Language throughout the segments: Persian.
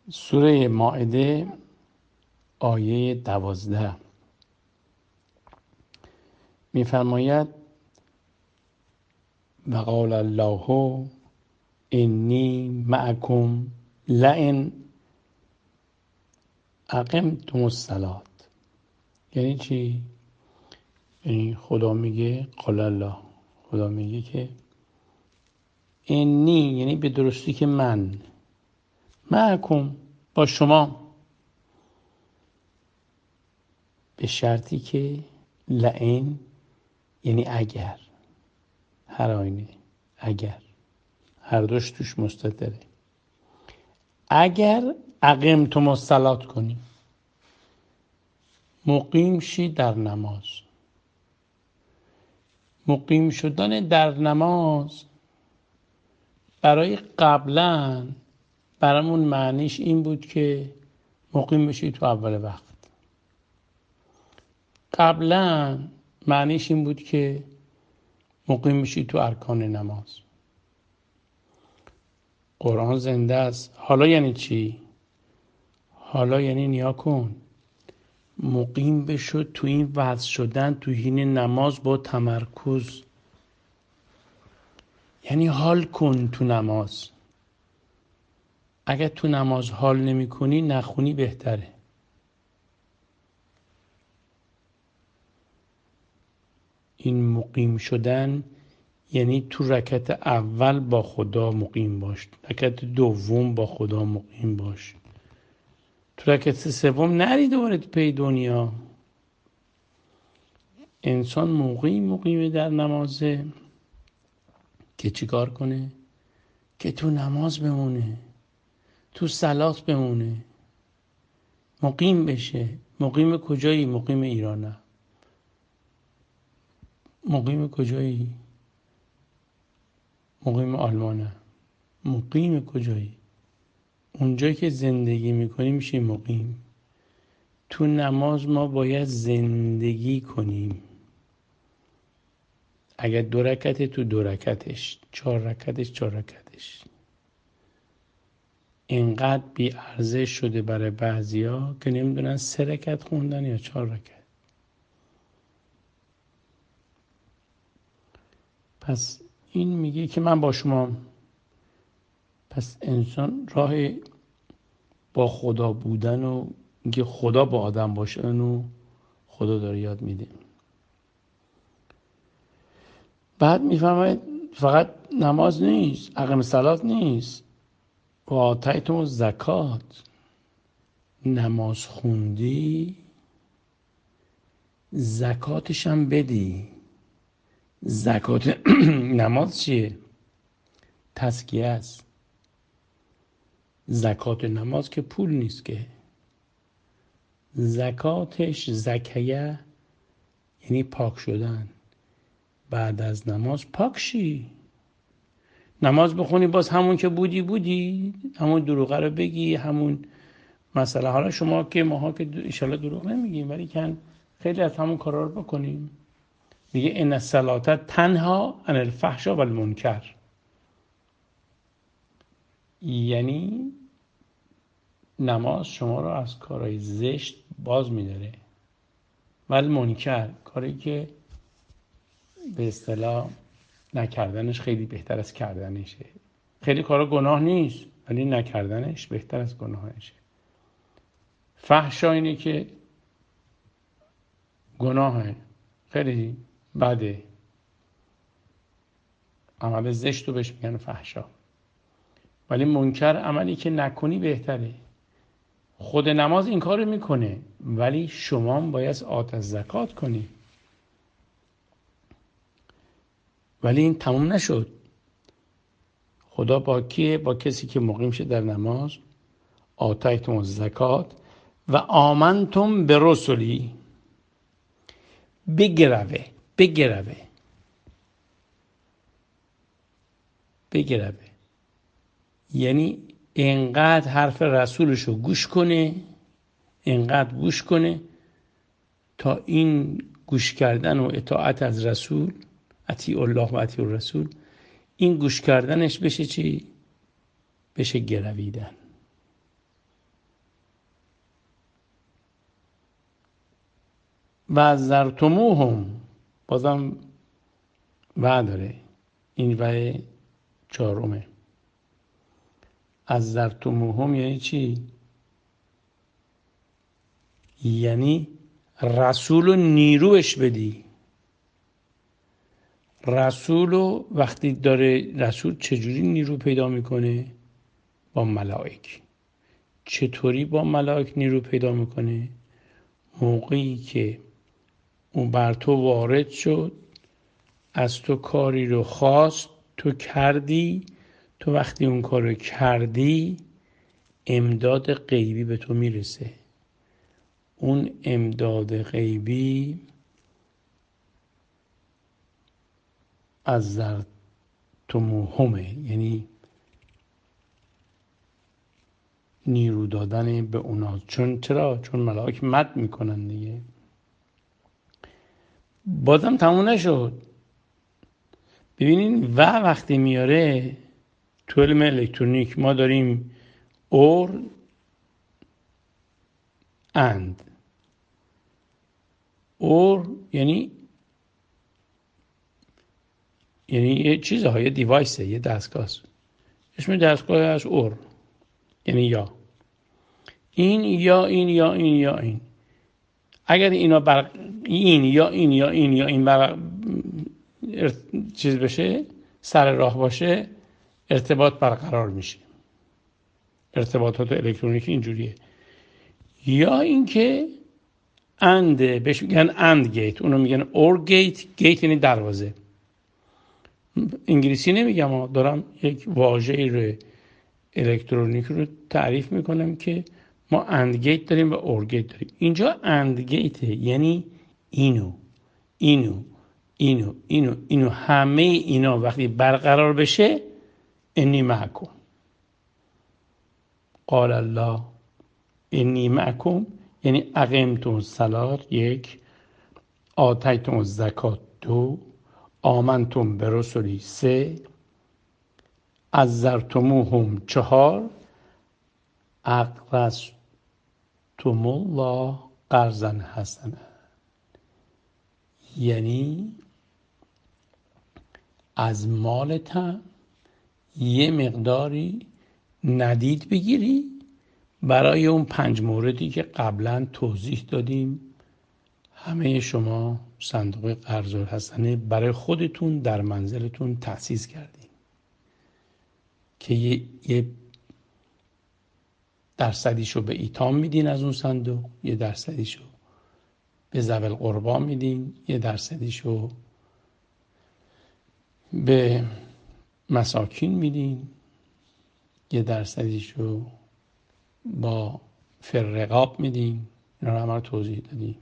سوره مائده آیه 12 می‌فرماید و قال الله انی معکم لئن اقمتم الصلاة. یعنی چی؟ یعنی خدا میگه، قال الله، خدا میگه که انی، یعنی به درستی که من، معکم، با شما، به شرطی که لئن یعنی اگر، هر آینه اگر، هر دوش توش مستتره، اگر اقمتم الصلاة کنی، مقیم شی در نماز. مقیم شدن در نماز برای قبلا برامون معنیش این بود که مقیم بشی تو اول وقت. قبلا معنیش این بود که مقیم بشی تو ارکان نماز. قرآن زنده است. حالا یعنی چی؟ حالا یعنی نیا کن، مقیم بشو تو این وضع شدن تو حین نماز با تمرکز. یعنی حال کن تو نماز. اگر تو نماز حال نمی کنی نخونی بهتره. این مقیم شدن یعنی تو رکعت اول با خدا مقیم باش، رکعت دوم با خدا مقیم باش، تو رکعت سوم نری دوباره تو پی دنیا. انسان مقیمه در نمازه که چیکار کنه؟ که تو نماز بمونه، تو صلات بمونه، مقیم بشه. مقیم کجایی؟ مقیم ایرانه. مقیم کجایی؟ مقیم آلمانه. مقیم کجایی؟ اونجایی که زندگی میکنی میشه مقیم. تو نماز ما باید زندگی کنیم. اگر 2 رکعت تو 2 رکعتش، 4 رکعتش 4 رکعتش. اینقدر بی ارزش شده برای بعضیا که نمیدونن 3 رکعت خوندن یا 4 رکعت. پس این میگه که من با شما. پس انسان راه با خدا بودن و اینکه خدا با آدم باشن و خدا داره یاد میده. بعد میفهمید فقط نماز نیست، اقام الصلات نیست، و آتیتم الزکات. نماز خوندی زکاتش هم بدی. زکات نماز چیه؟ تزکیه است. زکات نماز که پول نیست که. زکاتش زکیه یعنی پاک شدن. بعد از نماز پاک شی. نماز بخونی باز همون که بودی، همون دروغه رو بگی، همون مثلا. حالا شما که ماها که انشالله دروغ نمیگیم، ولی کن خیلی از همون کارا رو بکنیم. میگه ان الصلاة تنها عن الفحشاء و المنکر. یعنی نماز شما رو از کارهای زشت باز میداره. ولی منکر، کاری که به اصطلاح نکردنش خیلی بهتر از کردنشه. خیلی کارا گناه نیست ولی نکردنش بهتر از گناهشه. فحشا اینه که گناهه، خیلی بده، عمل زشت رو بهش میگن فحشا. ولی منکر عملی که نکنی بهتره. خود نماز این کار رو میکنه ولی شما باید آت از زکات کنی. ولی این تموم نشد. خدا با کیه؟ با کسی که مقیم شد در نماز. آتیتم الزکات و آمنتم به رسلی. بگروه یعنی انقدر حرف رسولشو گوش کنه تا این گوش کردن و اطاعت از رسول، اطیع الله و اطیع الرسول، این گوش کردنش بشه چی؟ بشه گرویدن. و زرتموهم، بازم و داره، این و چهارمه. از زرتموهم یعنی چی؟ یعنی رسول و نیروش بدی. رسول و وقتی داره رسول چجوری نیرو پیدا میکنه؟ با ملائک. چطوری با ملائک نیرو پیدا میکنه؟ موقعی که اون بر تو وارد شد، از تو کاری رو خواست، تو کردی، تو وقتی اون کار رو کردی امداد غیبی به تو میرسه. اون امداد غیبی از زرتموهمه، یعنی نیرو دادن به اونا. چرا؟ چون ملائک مد میکنن دیگه. بازم تموم نشد. ببینین وقتی میاره تو علم الکترونیک ما داریم اور اند. اور یعنی یه چیزهای دیوایسه، یه دستگاه است، اسم دستگاه از اور یعنی یا این یا این یا این یا این. اگر اینا این یا این یا این یا این چیز بشه، سر راه باشه، ارتباط برقرار میشه. ارتباطات الکترونیکی اینجوریه. یا اینکه انده، بهش میگن اند گیت، اونو میگن اور گیت. گیت یعنی دروازه. انگلیسی نمیگم، دارم یک واژه‌ای رو الکترونیک رو تعریف میکنم که ما اند گیت داریم و اور گیت داریم. اینجا اند گیت یعنی اینو اینو اینو اینو اینو، همه اینا وقتی برقرار بشه انی معکم. قال الله انی معکم یعنی اقمتم الصلاة 1، آتیتم الزکات 2، آمنتم برسلی 3، عزرتموهم 4، اقرضتم الله قرضا حسنا. یعنی از مالتم یه مقداری ندید بگیری برای اون 5 موردی که قبلا توضیح دادیم. همه شما صندوق قرض الحسنه برای خودتون در منزلتون تأسیس کردین که یه درصدیشو به ایتام میدین از اون صندوق، یه درصدیشو به ذوی القربا میدین، یه درصدیشو به مساکین میدین، یه درصدیشو با فرقاب میدین. اینا رو همه توضیح دادیم.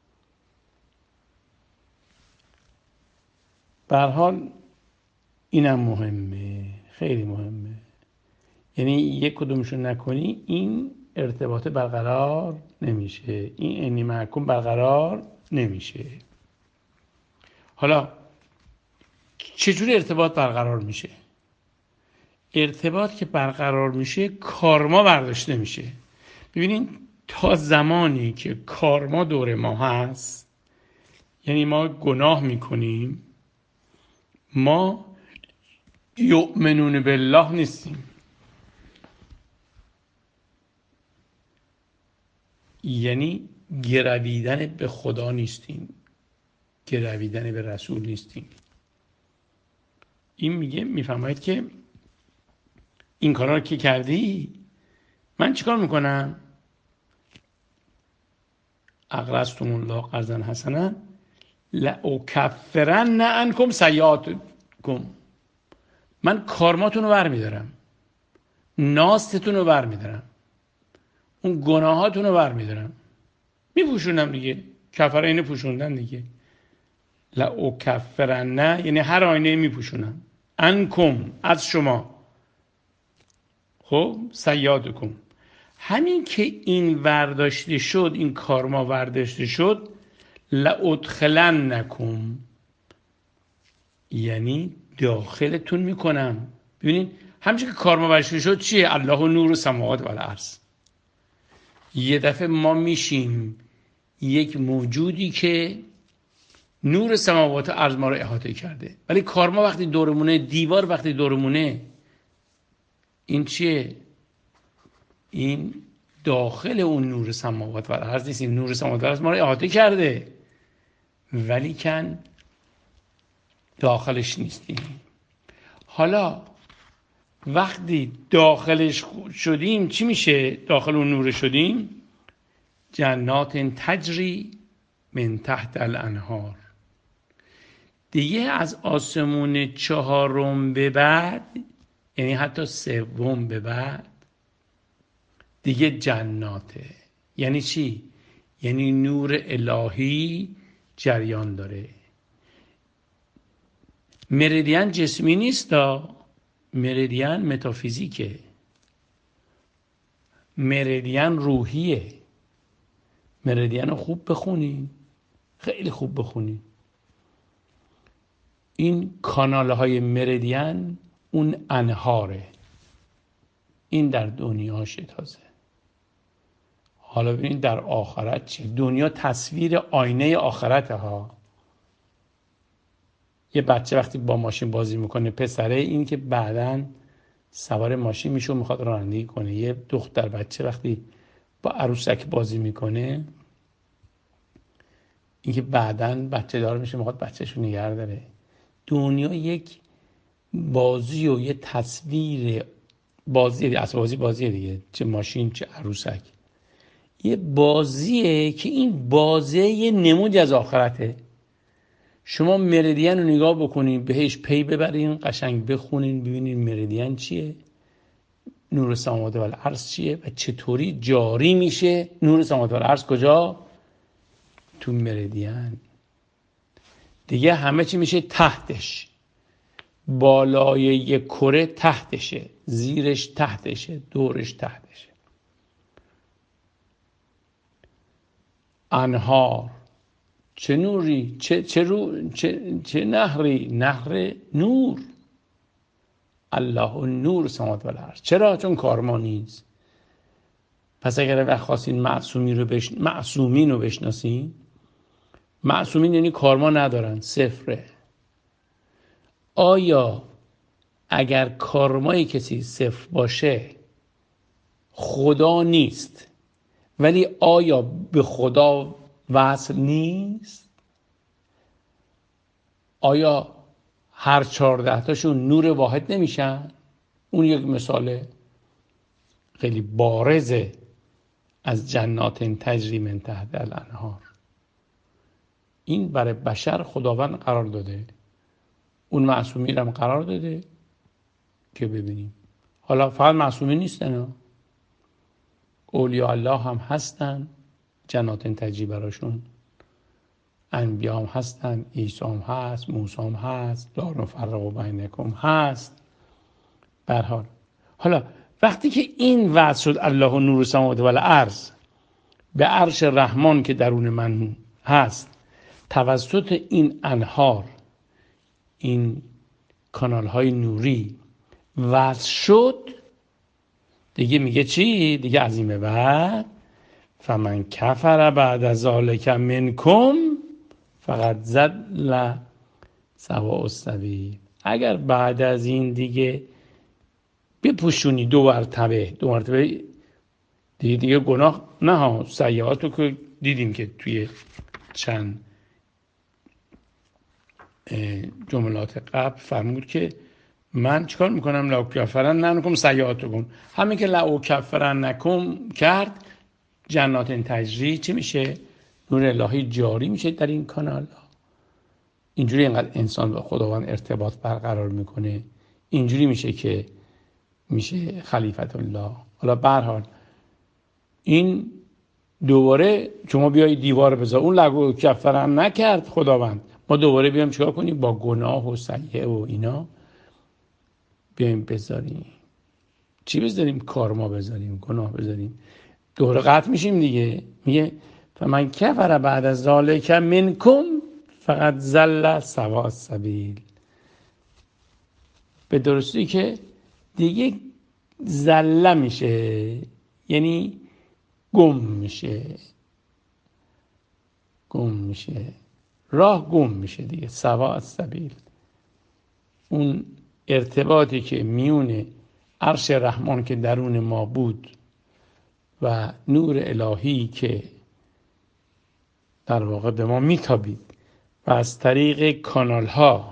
به هر حال اینم مهمه، خیلی مهمه. یعنی یک کدومشو نکنی این ارتباط برقرار نمیشه، این انی معکم برقرار نمیشه. حالا چجوری ارتباط برقرار میشه؟ ارتباط که برقرار میشه کارما برداشته میشه. ببینین تا زمانی که کارما دور ما هست، یعنی ما گناه میکنیم، ما یؤمنون بالله نیستیم. یعنی گرویدن به خدا نیستیم، گرویدن به رسول نیستیم. این میفرماید که این کارا رو که کردی من چیکار میکنم؟ اقرضتم الله قرضا حسنا لاکفرن عنکم سیئاتکم. من کارماتون رو برمیدارم، ناستتون رو برمیدارم، اون گناهاتون رو برمیدارم، میپوشونم دیگه. کفاره اینه پوشوندن دیگه. لاکفرن یعنی هر آینه میپوشونم، عنکم از شما، خب سیئاتکم. همین که این ورداشته شد، این کارما ورداشته شد، لادخلنکم یعنی داخلتون میکنم. ببینین همین که کارما ورداشته شد چیه؟ الله نور السماوات و الارض. یه دفعه ما میشیم یک موجودی که نور سماوات و ارض ما رو احاطه کرده. ولی کارما وقتی دورمونه، دیوار وقتی دورمونه، این چیه؟ این داخل اون نور سماوات و ارض نیست. این نور سماوات و ارض ما رو احاطه کرده ولی کن داخلش نیستیم. حالا وقتی داخلش شدیم چی میشه؟ داخل اون نور شدیم، جنات تجری من تحت الانهار. دیگه از آسمون 4 به بعد، یعنی حتی 3 به بعد دیگه جناته. یعنی چی؟ یعنی نور الهی جریان داره. مریدین جسمی نیست، مریدین متافیزیکه، مریدین روحیه. مریدین رو خوب بخونین، خیلی خوب بخونین. این کانال های مریدین اون انهاره. این در دنیاشه تازه. حالا ببینید در آخرت چی؟ دنیا تصویر آینه آخرت ها. یه بچه وقتی با ماشین بازی میکنه، پسره، این که بعداً سوار ماشین میشه و میخواد رانندگی کنه. یه دختر بچه وقتی با عروسک بازی میکنه، این که بعداً بچه دار میشه، میخواد بچه‌شو نگه داره. دنیا یک بازی و یه تصویر بازی، اصلا بازیه دیگه، چه ماشین چه عروسک، یه بازیه که این بازی یه نمودی از آخرته. شما مریدین رو نگاه بکنین، بهش پی ببرین، قشنگ بخونین، ببینین مریدین چیه، نور سماوات و الارض چیه و چطوری جاری میشه نور سماوات و الارض. کجا؟ تو مریدین. دیگه همه چی میشه تحتش. بالای یک کره تحتشه، زیرش تحتشه، دورش تحتشه. انهار، چه نوری، چه نهری، نهر نور. الله نور سماوات و الارض. چرا؟ چون کارما نیست. پس اگر وقت خواستین معصومین رو بشناسین، معصومین یعنی کارما ندارن، صفره. آیا اگر کارمای کسی صفر باشه خدا نیست، ولی آیا به خدا وصل نیست؟ آیا هر 14 تاشون نور واحد نمیشن؟ اون یک مثال خیلی بارزه از جنات تجری من تحت الانهار. این برای بشر خداوند قرار داده، اون معصومین هم قرار داده که ببینیم. حالا فقط معصومین نیستن، اولیاء الله هم هستن، جنات تجری براشون. انبیا هم هستن، عیسی هم هست، موسی هم هست، لا نفرق بینکم هست. به هر حال حالا وقتی که این وعد شد الله نور السماوات و الارض، به عرش رحمان که درون من هست، توسط این انهار، این کانال های نوری وصل شد، دیگه میگه چی؟ دیگه از این به بعد فمن کفر بعد ذلک منکم فقد ضل سواء السبیل. اگر بعد از این دیگه بپوشونی دو مرتبه دیگه گناه نه ها، سیئاتو که دیدیم که توی چند جملات قبل فرمود که من چیکار میکنم؟ لو کفرن نکنم سیئاتکم. همین که لو کفرن نکم کرد، جنات تجری چی میشه؟ نور الهی جاری میشه در این کانال. اینجوری اینقدر انسان با خداوند ارتباط برقرار میکنه، اینجوری میشه که میشه خلیفت الله. حالا به هر حال این دوباره شما بیای دیوار بذار، اون لگو کفرن نکرد خداوند، ما دوباره بیام چیکار کنیم؟ با گناه و سیئه و اینا بیایم بذاریم. چی بذاریم؟ کارما بذاریم، گناه بذاریم، دوباره قطع میشیم دیگه. میگه فمن کفر بعد از ذلک منکم فقط ضل سواء السبیل. به درستی که دیگه ضل میشه، یعنی گم میشه. گم میشه، راه گم میشه دیگه. سوا السبیل، اون ارتباطی که میونه عرش رحمان که درون ما بود و نور الهی که در واقع به ما میتابید و از طریق کانال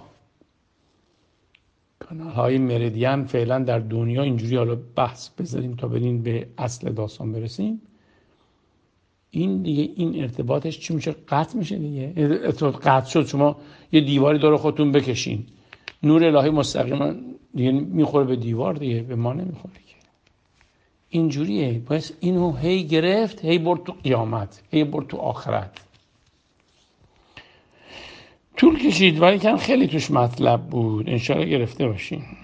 های مریدین فعلا در دنیا اینجوری، حالا بحث بذاریم تا بریم به اصل داستان برسیم، این دیگه این ارتباطش چی میشه؟ قطع میشه دیگه. ارتباط قطع شد، شما یه دیواری دور خودتون بکشین، نور الهی مستقیما دیگه میخوره به دیوار دیگه، به ما نمیخوره که. اینجوریه. پس اینو هی گرفت، هی برد تو قیامت، هی برد تو آخرت. طول کشید ولی خیلی توش مطلب بود. انشاءالله گرفته باشین.